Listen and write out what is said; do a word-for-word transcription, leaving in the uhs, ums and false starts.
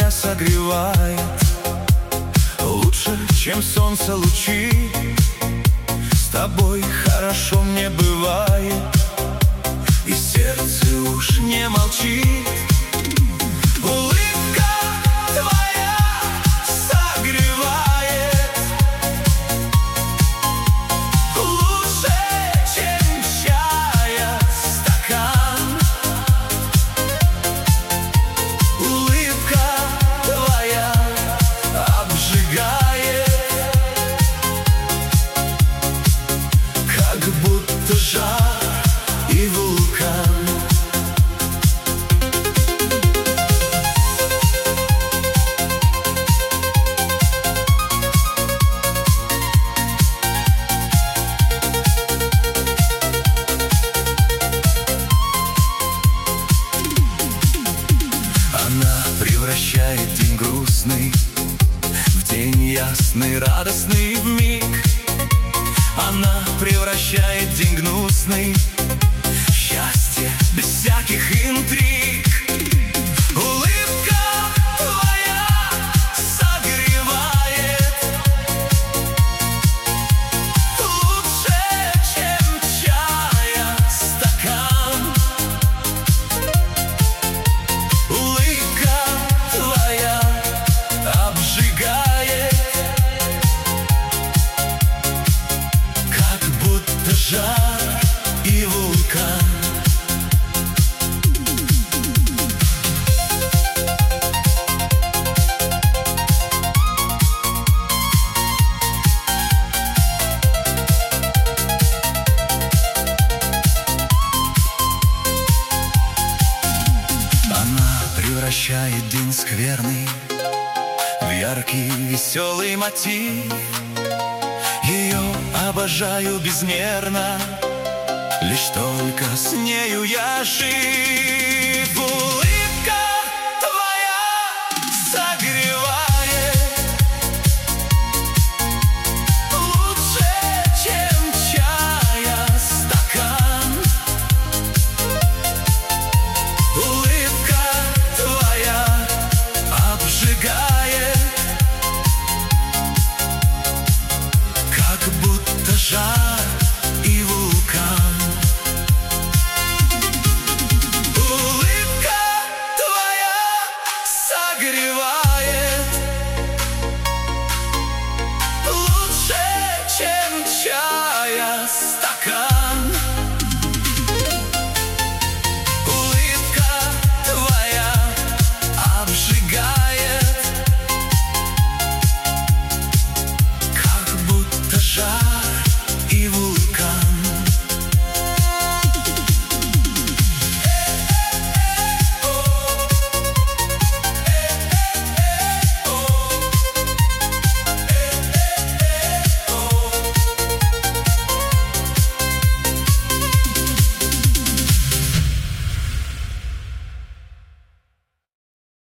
твоя согревает лучше, чем солнце лучи. С тобой хорошо мне бывает, и сердце уж не молчит. Улыбка твоя согревает лучше, чем чая стакан. Улыбка твоя обжигает, как будто жар и вулкан. Она превращает день грустный в день ясный, радостный вмиг. Она превращает день гнусный в счастье без всяких интриг. Улыбка твоя согревает лучше, чем чая стакан. Улыбка твоя обжигает, как будто жар и вулкан. Она превращает день скверный в яркий, веселый мотив. Ее обожаю безмерно, лишь только с нею я жив.